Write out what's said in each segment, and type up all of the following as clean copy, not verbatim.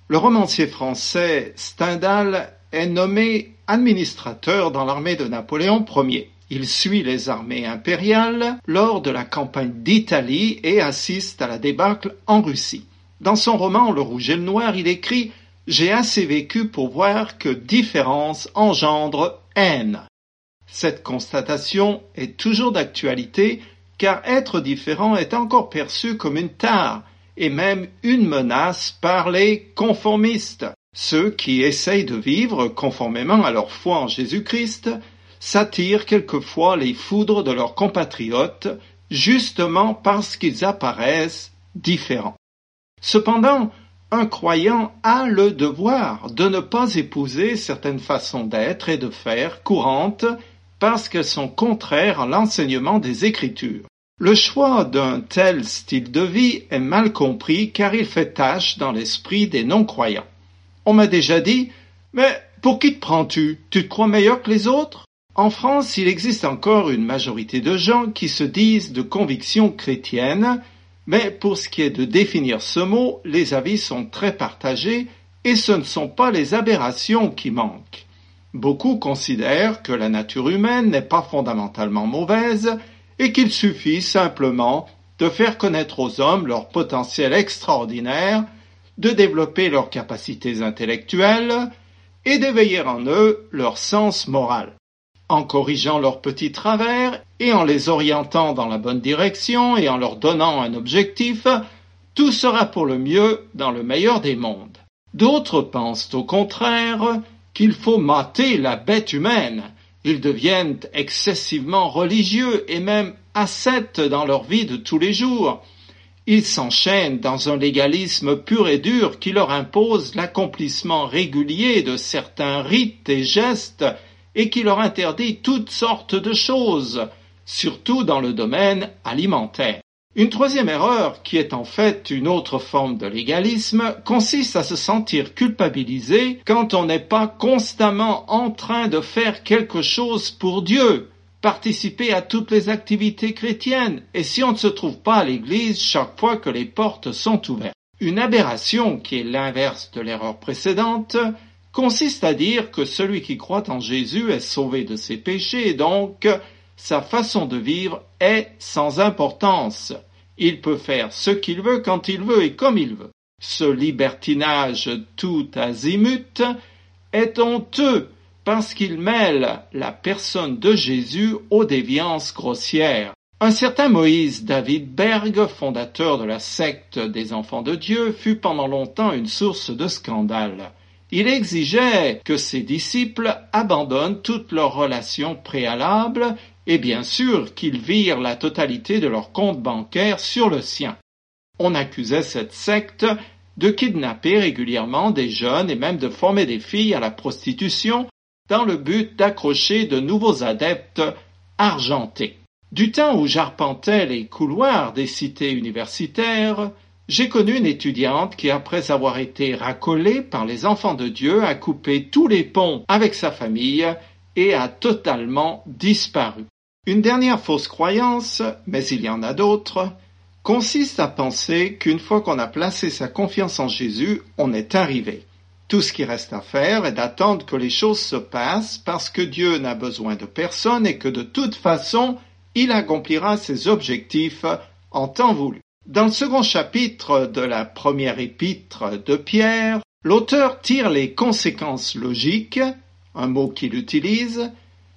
Le romancier français Stendhal est nommé administrateur dans l'armée de Napoléon Ier. Il suit les armées impériales lors de la campagne d'Italie et assiste à la débâcle en Russie. Dans son roman Le Rouge et le Noir, il écrit « J'ai assez vécu pour voir que différence engendre haine ». Cette constatation est toujours d'actualité car être différent est encore perçu comme une tare et même une menace par les conformistes. Ceux qui essayent de vivre conformément à leur foi en Jésus-Christ s'attirent quelquefois les foudres de leurs compatriotes justement parce qu'ils apparaissent différents. Cependant, un croyant a le devoir de ne pas épouser certaines façons d'être et de faire courantes parce qu'elles sont contraires à l'enseignement des Écritures. Le choix d'un tel style de vie est mal compris car il fait tache dans l'esprit des non-croyants. On m'a déjà dit « Mais pour qui te prends-tu? Tu te crois meilleur que les autres ?» En France, il existe encore une majorité de gens qui se disent de conviction chrétienne, mais pour ce qui est de définir ce mot, les avis sont très partagés et ce ne sont pas les aberrations qui manquent. Beaucoup considèrent que la nature humaine n'est pas fondamentalement mauvaise et qu'il suffit simplement de faire connaître aux hommes leur potentiel extraordinaire, de développer leurs capacités intellectuelles et d'éveiller en eux leur sens moral. En corrigeant leurs petits travers et en les orientant dans la bonne direction et en leur donnant un objectif, tout sera pour le mieux dans le meilleur des mondes. D'autres pensent au contraire qu'il faut mater la bête humaine. Ils deviennent excessivement religieux et même ascètes dans leur vie de tous les jours. Ils s'enchaînent dans un légalisme pur et dur qui leur impose l'accomplissement régulier de certains rites et gestes et qui leur interdit toutes sortes de choses, surtout dans le domaine alimentaire. Une troisième erreur, qui est en fait une autre forme de légalisme, consiste à se sentir culpabilisé quand on n'est pas constamment en train de faire quelque chose pour Dieu, participer à toutes les activités chrétiennes, et si on ne se trouve pas à l'église chaque fois que les portes sont ouvertes. Une aberration, qui est l'inverse de l'erreur précédente, consiste à dire que celui qui croit en Jésus est sauvé de ses péchés et donc sa façon de vivre est sans importance. Il peut faire ce qu'il veut quand il veut et comme il veut. Ce libertinage tout azimut est honteux parce qu'il mêle la personne de Jésus aux déviances grossières. Un certain Moïse David Berg, fondateur de la secte des Enfants de Dieu, fut pendant longtemps une source de scandale. Il exigeait que ses disciples abandonnent toutes leurs relations préalables et bien sûr qu'ils virent la totalité de leur compte bancaire sur le sien. On accusait cette secte de kidnapper régulièrement des jeunes et même de former des filles à la prostitution dans le but d'accrocher de nouveaux adeptes argentés. Du temps où j'arpentais les couloirs des cités universitaires, j'ai connu une étudiante qui, après avoir été racolée par les enfants de Dieu, a coupé tous les ponts avec sa famille et a totalement disparu. Une dernière fausse croyance, mais il y en a d'autres, consiste à penser qu'une fois qu'on a placé sa confiance en Jésus, on est arrivé. Tout ce qui reste à faire est d'attendre que les choses se passent parce que Dieu n'a besoin de personne et que de toute façon, il accomplira ses objectifs en temps voulu. Dans le second chapitre de la première épître de Pierre, l'auteur tire les conséquences logiques, un mot qu'il utilise,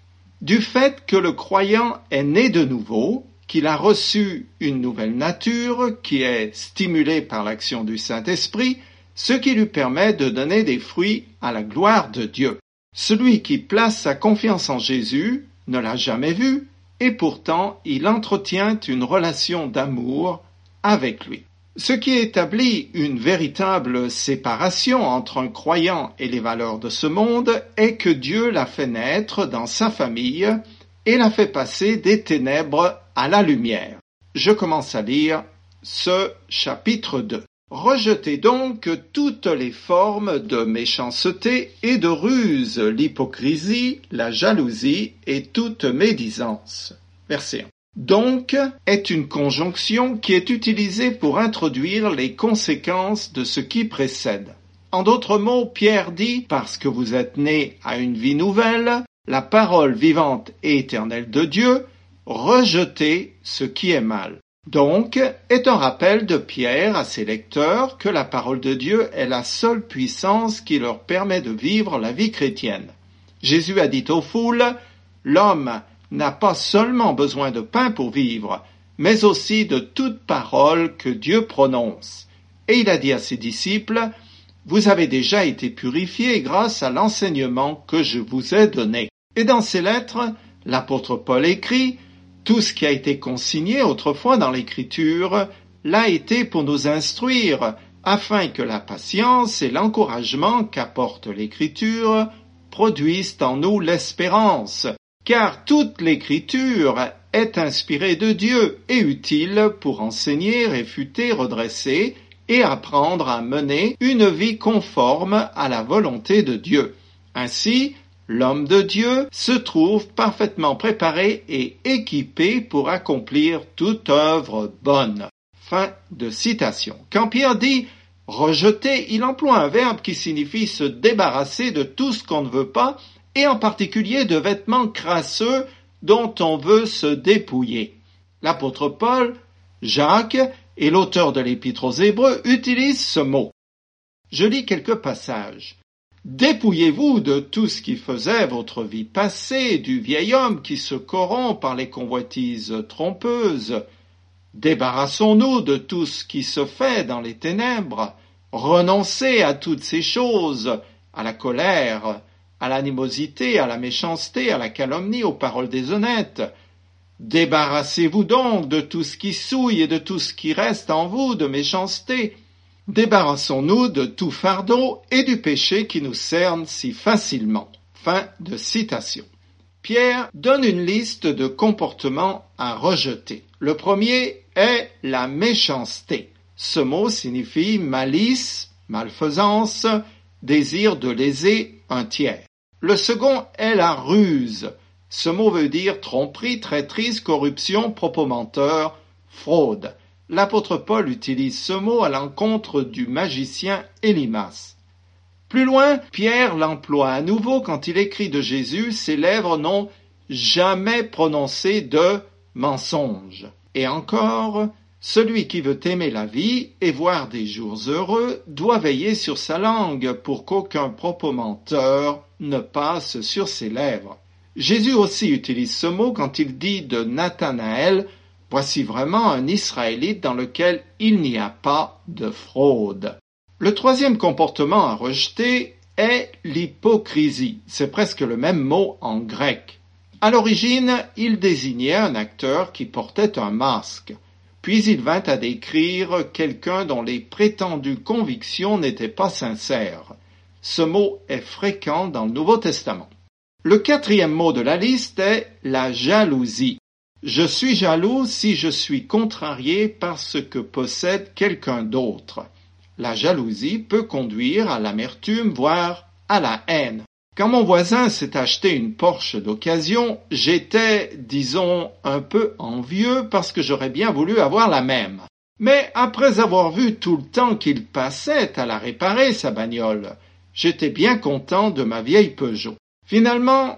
du fait que le croyant est né de nouveau, qu'il a reçu une nouvelle nature qui est stimulée par l'action du Saint-Esprit, ce qui lui permet de donner des fruits à la gloire de Dieu. Celui qui place sa confiance en Jésus ne l'a jamais vu, et pourtant il entretient une relation d'amour avec lui. Ce qui établit une véritable séparation entre un croyant et les valeurs de ce monde est que Dieu l'a fait naître dans sa famille et l'a fait passer des ténèbres à la lumière. Je commence à lire ce chapitre 2. Rejetez donc toutes les formes de méchanceté et de ruse, l'hypocrisie, la jalousie et toute médisance. Verset 1. Donc est une conjonction qui est utilisée pour introduire les conséquences de ce qui précède. En d'autres mots, Pierre dit, parce que vous êtes nés à une vie nouvelle, la parole vivante et éternelle de Dieu, rejetez ce qui est mal. Donc, est un rappel de Pierre à ses lecteurs que la parole de Dieu est la seule puissance qui leur permet de vivre la vie chrétienne. Jésus a dit aux foules, « L'homme n'a pas seulement besoin de pain pour vivre, mais aussi de toute parole que Dieu prononce. » Et il a dit à ses disciples, « Vous avez déjà été purifiés grâce à l'enseignement que je vous ai donné. » Et dans ses lettres, l'apôtre Paul écrit, « Tout ce qui a été consigné autrefois dans l'Écriture l'a été pour nous instruire, afin que la patience et l'encouragement qu'apporte l'Écriture produisent en nous l'espérance. Car toute l'Écriture est inspirée de Dieu et utile pour enseigner, réfuter, redresser et apprendre à mener une vie conforme à la volonté de Dieu. Ainsi, l'homme de Dieu se trouve parfaitement préparé et équipé pour accomplir toute œuvre bonne. » Fin de citation. Quand Pierre dit « rejeter », il emploie un verbe qui signifie se débarrasser de tout ce qu'on ne veut pas, et en particulier de vêtements crasseux dont on veut se dépouiller. L'apôtre Paul, Jacques et l'auteur de l'Épître aux Hébreux utilisent ce mot. Je lis quelques passages. « Dépouillez-vous de tout ce qui faisait votre vie passée, du vieil homme qui se corrompt par les convoitises trompeuses. Débarrassons-nous de tout ce qui se fait dans les ténèbres. Renoncez à toutes ces choses, à la colère, à l'animosité, à la méchanceté, à la calomnie, aux paroles déshonnêtes. Débarrassez-vous donc de tout ce qui souille et de tout ce qui reste en vous de méchanceté. Débarrassons-nous de tout fardeau et du péché qui nous cerne si facilement. » Fin de citation. Pierre donne une liste de comportements à rejeter. Le premier est la méchanceté. Ce mot signifie malice, malfaisance, désir de léser un tiers. Le second est la ruse. Ce mot veut dire tromperie, traîtrise, corruption, propos menteurs, fraude. L'apôtre Paul utilise ce mot à l'encontre du magicien Élymas. Plus loin, Pierre l'emploie à nouveau quand il écrit de Jésus, ses lèvres n'ont jamais prononcé de mensonge. Et encore, celui qui veut aimer la vie et voir des jours heureux doit veiller sur sa langue pour qu'aucun propos menteur ne passe sur ses lèvres. Jésus aussi utilise ce mot quand il dit de Nathanaël « Voici vraiment un Israélite dans lequel il n'y a pas de fraude. » Le troisième comportement à rejeter est l'hypocrisie. C'est presque le même mot en grec. À l'origine, il désignait un acteur qui portait un masque. Puis il vint à décrire quelqu'un dont les prétendues convictions n'étaient pas sincères. Ce mot est fréquent dans le Nouveau Testament. Le quatrième mot de la liste est la jalousie. Je suis jaloux si je suis contrarié par ce que possède quelqu'un d'autre. La jalousie peut conduire à l'amertume, voire à la haine. Quand mon voisin s'est acheté une Porsche d'occasion, j'étais, disons, un peu envieux parce que j'aurais bien voulu avoir la même. Mais après avoir vu tout le temps qu'il passait à la réparer, sa bagnole, j'étais bien content de ma vieille Peugeot. Finalement,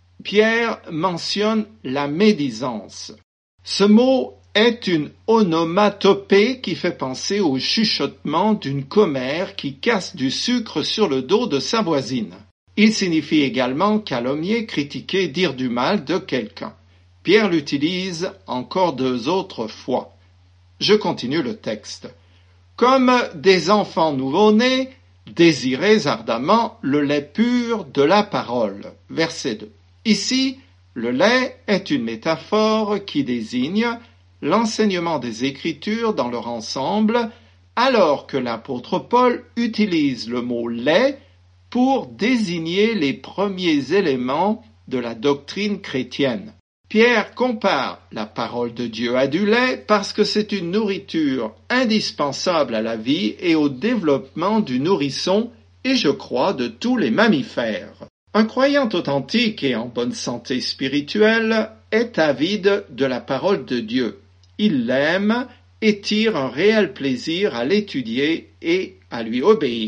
Pierre mentionne la médisance. Ce mot est une onomatopée qui fait penser au chuchotement d'une commère qui casse du sucre sur le dos de sa voisine. Il signifie également calomnier, critiquer, dire du mal de quelqu'un. Pierre l'utilise encore 2 autres fois. Je continue le texte. Comme des enfants nouveau-nés, désirez ardemment le lait pur de la parole. Verset 2. Ici, le lait est une métaphore qui désigne l'enseignement des Écritures dans leur ensemble, alors que l'apôtre Paul utilise le mot lait pour désigner les premiers éléments de la doctrine chrétienne. Pierre compare la parole de Dieu à du lait parce que c'est une nourriture indispensable à la vie et au développement du nourrisson et, je crois, de tous les mammifères. Un croyant authentique et en bonne santé spirituelle est avide de la parole de Dieu. Il l'aime et tire un réel plaisir à l'étudier et à lui obéir.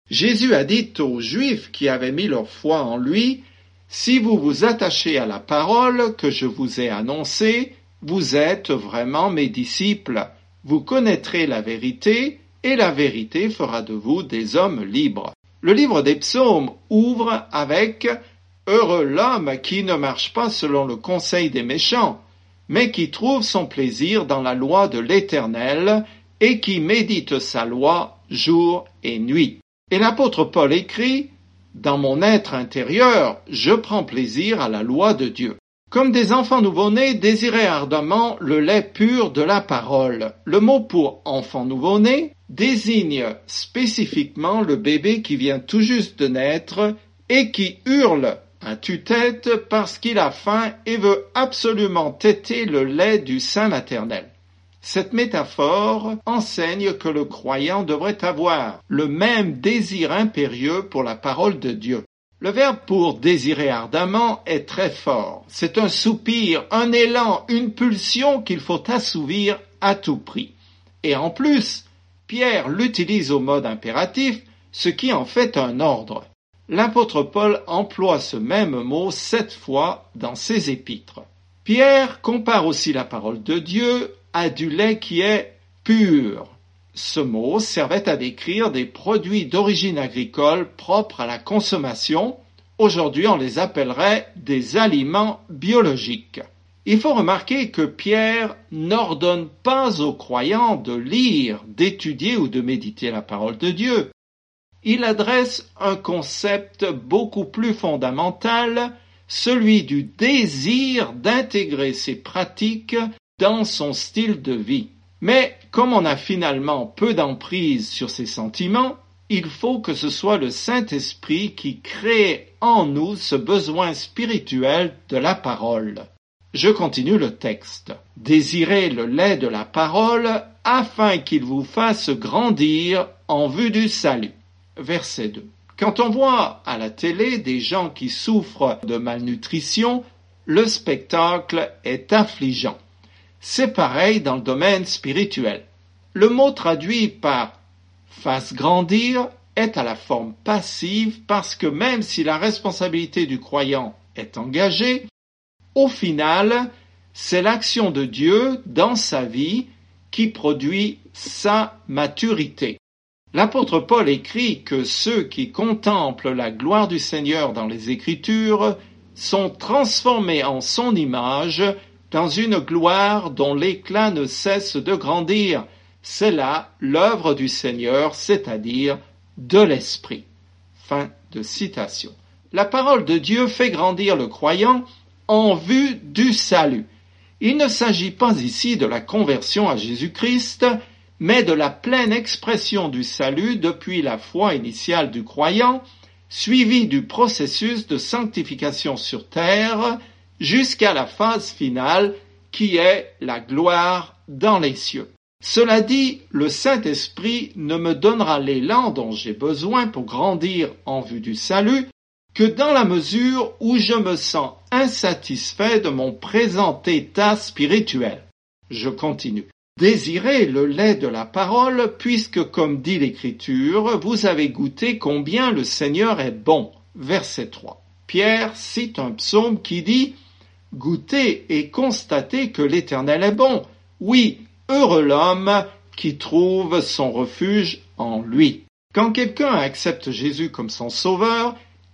Jésus a dit aux Juifs qui avaient mis leur foi en lui, « Si vous vous attachez à la parole que je vous ai annoncée, vous êtes vraiment mes disciples. Vous connaîtrez la vérité, et la vérité fera de vous des hommes libres. » Le livre des Psaumes ouvre avec « Heureux l'homme qui ne marche pas selon le conseil des méchants, mais qui trouve son plaisir dans la loi de l'Éternel et qui médite sa loi jour et nuit. » Et l'apôtre Paul écrit « Dans mon être intérieur, je prends plaisir à la loi de Dieu. » Comme des enfants nouveau-nés, désirez ardemment le lait pur de la parole. Le mot pour enfant nouveau-né désigne spécifiquement le bébé qui vient tout juste de naître et qui hurle à tue-tête parce qu'il a faim et veut absolument téter le lait du sein maternel. Cette métaphore enseigne que le croyant devrait avoir le même désir impérieux pour la parole de Dieu. Le verbe pour désirer ardemment est très fort. C'est un soupir, un élan, une pulsion qu'il faut assouvir à tout prix. Et en plus, Pierre l'utilise au mode impératif, ce qui en fait un ordre. L'apôtre Paul emploie ce même mot 7 fois dans ses épîtres. Pierre compare aussi la parole de Dieu à du lait qui est pur. Ce mot servait à décrire des produits d'origine agricole propres à la consommation. Aujourd'hui, on les appellerait des aliments biologiques. Il faut remarquer que Pierre n'ordonne pas aux croyants de lire, d'étudier ou de méditer la parole de Dieu. Il adresse un concept beaucoup plus fondamental, celui du désir d'intégrer ces pratiques dans son style de vie. Mais comme on a finalement peu d'emprise sur ces sentiments, il faut que ce soit le Saint-Esprit qui crée en nous ce besoin spirituel de la parole. Je continue le texte. « Désirez le lait de la parole afin qu'il vous fasse grandir en vue du salut. » Verset 2. Quand on voit à la télé des gens qui souffrent de malnutrition, le spectacle est affligeant. C'est pareil dans le domaine spirituel. Le mot traduit par « fasse grandir » est à la forme passive parce que même si la responsabilité du croyant est engagée, au final, c'est l'action de Dieu dans sa vie qui produit sa maturité. L'apôtre Paul écrit que ceux qui contemplent la gloire du Seigneur dans les Écritures sont transformés en son image dans une gloire dont l'éclat ne cesse de grandir. C'est là l'œuvre du Seigneur, c'est-à-dire de l'Esprit. Fin de citation. La parole de Dieu fait grandir le croyant en vue du salut. Il ne s'agit pas ici de la conversion à Jésus-Christ, mais de la pleine expression du salut depuis la foi initiale du croyant, suivie du processus de sanctification sur terre, jusqu'à la phase finale qui est la gloire dans les cieux. Cela dit, le Saint-Esprit ne me donnera l'élan dont j'ai besoin pour grandir en vue du salut que dans la mesure où je me sens insatisfait de mon présent état spirituel. Je continue. Désirez le lait de la parole, puisque, comme dit l'Écriture, vous avez goûté combien le Seigneur est bon. Verset 3. Pierre cite un psaume qui dit « Goûtez et constatez que l'Éternel est bon. Oui, heureux l'homme qui trouve son refuge en lui. » Quand quelqu'un accepte Jésus comme son sauveur,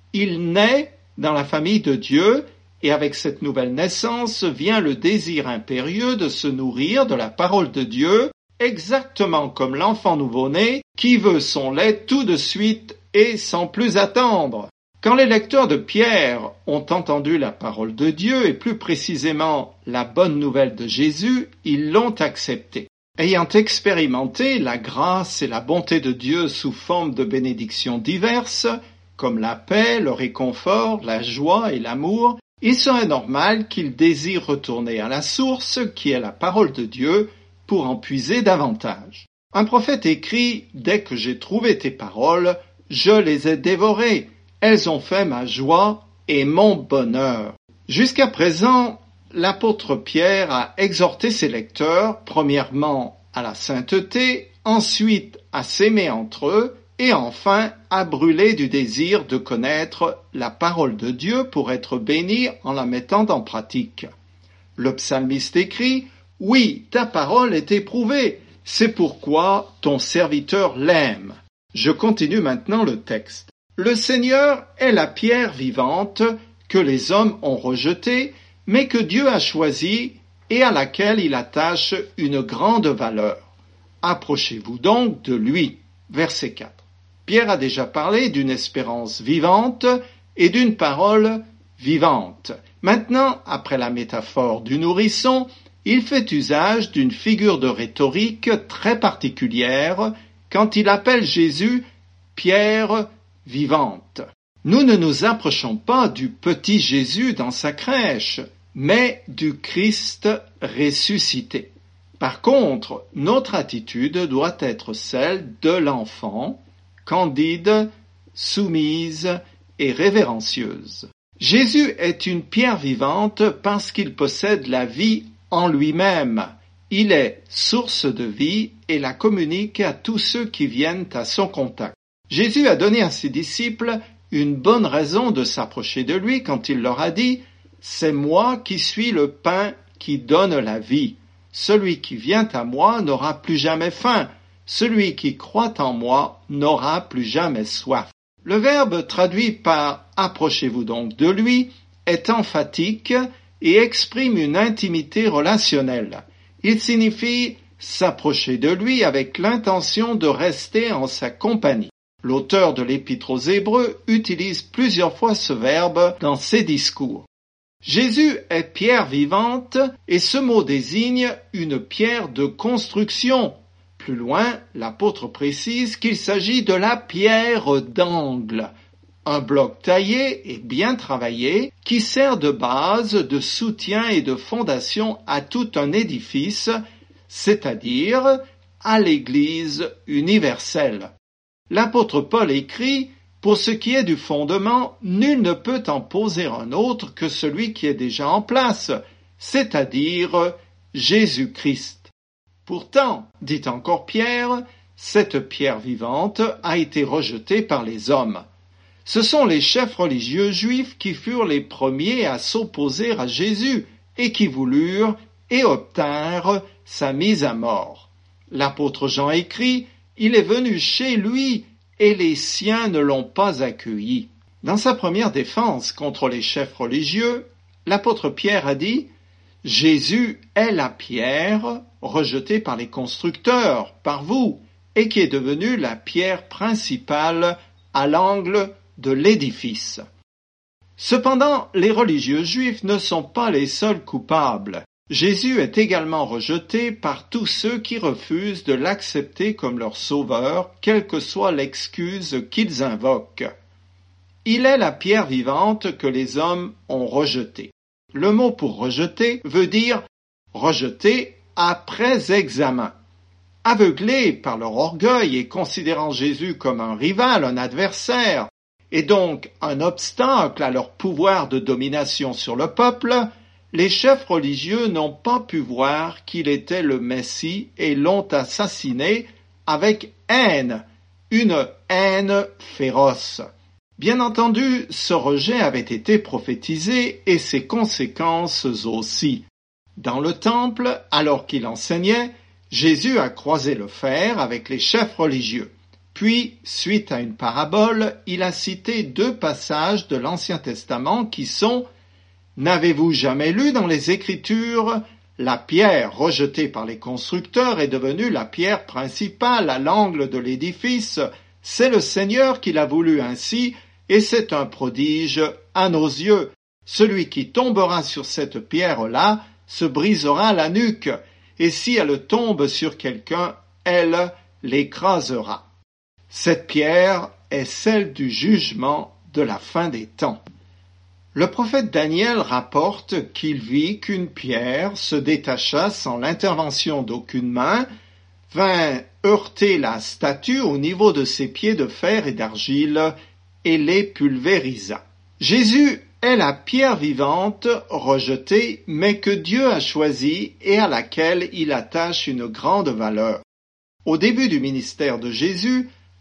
il naît dans la famille de Dieu et avec cette nouvelle naissance vient le désir impérieux de se nourrir de la parole de Dieu, exactement comme l'enfant nouveau-né qui veut son lait tout de suite et sans plus attendre. Quand les lecteurs de Pierre ont entendu la parole de Dieu et plus précisément la bonne nouvelle de Jésus, ils l'ont acceptée. Ayant expérimenté la grâce et la bonté de Dieu sous forme de bénédictions diverses, comme la paix, le réconfort, la joie et l'amour, il serait normal qu'ils désirent retourner à la source qui est la parole de Dieu pour en puiser davantage. Un prophète écrit « Dès que j'ai trouvé tes paroles, je les ai dévorées. Elles ont fait ma joie et mon bonheur. » Jusqu'à présent, l'apôtre Pierre a exhorté ses lecteurs, premièrement à la sainteté, ensuite à s'aimer entre eux, et enfin à brûler du désir de connaître la parole de Dieu pour être béni en la mettant en pratique. Le psalmiste écrit « Oui, ta parole est éprouvée, c'est pourquoi ton serviteur l'aime. » Je continue maintenant le texte. Le Seigneur est la pierre vivante que les hommes ont rejetée, mais que Dieu a choisie et à laquelle il attache une grande valeur. Approchez-vous donc de lui. Verset 4. Pierre a déjà parlé d'une espérance vivante et d'une parole vivante. Maintenant, après la métaphore du nourrisson, il fait usage d'une figure de rhétorique très particulière quand il appelle Jésus pierre vivante. Nous ne nous approchons pas du petit Jésus dans sa crèche, mais du Christ ressuscité. Par contre, notre attitude doit être celle de l'enfant, candide, soumise et révérencieuse. Jésus est une pierre vivante parce qu'il possède la vie en lui-même. Il est source de vie et la communique à tous ceux qui viennent à son contact. Jésus a donné à ses disciples une bonne raison de s'approcher de lui quand il leur a dit « C'est moi qui suis le pain qui donne la vie. Celui qui vient à moi n'aura plus jamais faim. Celui qui croit en moi n'aura plus jamais soif. » Le verbe traduit par « approchez-vous donc de lui » est emphatique et exprime une intimité relationnelle. Il signifie s'approcher de lui avec l'intention de rester en sa compagnie. L'auteur de l'Épître aux Hébreux utilise plusieurs fois ce verbe dans ses discours. Jésus est pierre vivante et ce mot désigne une pierre de construction. Plus loin, l'apôtre précise qu'il s'agit de la pierre d'angle, un bloc taillé et bien travaillé qui sert de base, de soutien et de fondation à tout un édifice, c'est-à-dire à l'Église universelle. L'apôtre Paul écrit « Pour ce qui est du fondement, nul ne peut en poser un autre que celui qui est déjà en place, c'est-à-dire Jésus-Christ. » Pourtant, dit encore Pierre, cette pierre vivante a été rejetée par les hommes. Ce sont les chefs religieux juifs qui furent les premiers à s'opposer à Jésus et qui voulurent et obtinrent sa mise à mort. L'apôtre Jean écrit « Il est venu chez lui et les siens ne l'ont pas accueilli. » Dans sa première défense contre les chefs religieux, l'apôtre Pierre a dit « Jésus est la pierre rejetée par les constructeurs, par vous, et qui est devenue la pierre principale à l'angle de l'édifice. » Cependant, les religieux juifs ne sont pas les seuls coupables. Jésus est également rejeté par tous ceux qui refusent de l'accepter comme leur sauveur, quelle que soit l'excuse qu'ils invoquent. Il est la pierre vivante que les hommes ont rejetée. Le mot pour rejeter veut dire rejeter après examen. Aveuglés par leur orgueil et considérant Jésus comme un rival, un adversaire, et donc un obstacle à leur pouvoir de domination sur le peuple, les chefs religieux n'ont pas pu voir qu'il était le Messie et l'ont assassiné avec haine, une haine féroce. Bien entendu, ce rejet avait été prophétisé et ses conséquences aussi. Dans le temple, alors qu'il enseignait, Jésus a croisé le fer avec les chefs religieux. Puis, suite à une parabole, il a cité 2 passages de l'Ancien Testament qui sont « N'avez-vous jamais lu dans les Écritures, la pierre rejetée par les constructeurs est devenue la pierre principale à l'angle de l'édifice. C'est le Seigneur qui l'a voulu ainsi, et c'est un prodige à nos yeux. Celui qui tombera sur cette pierre-là se brisera la nuque, et si elle tombe sur quelqu'un, elle l'écrasera. » Cette pierre est celle du jugement de la fin des temps. Le prophète Daniel rapporte qu'il vit qu'une pierre se détacha sans l'intervention d'aucune main, vint heurter la statue au niveau de ses pieds de fer et d'argile et les pulvérisa. Jésus est la pierre vivante rejetée, mais que Dieu a choisie et à laquelle il attache une grande valeur. Au début du ministère de Jésus,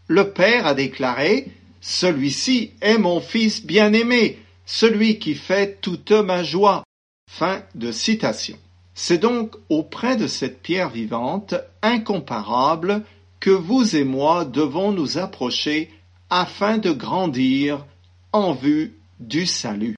Le Père a déclaré « Celui-ci est mon Fils bien-aimé, celui qui fait toute ma joie. » Fin de citation. C'est donc auprès de cette pierre vivante, incomparable, que vous et moi devons nous approcher afin de grandir en vue du salut.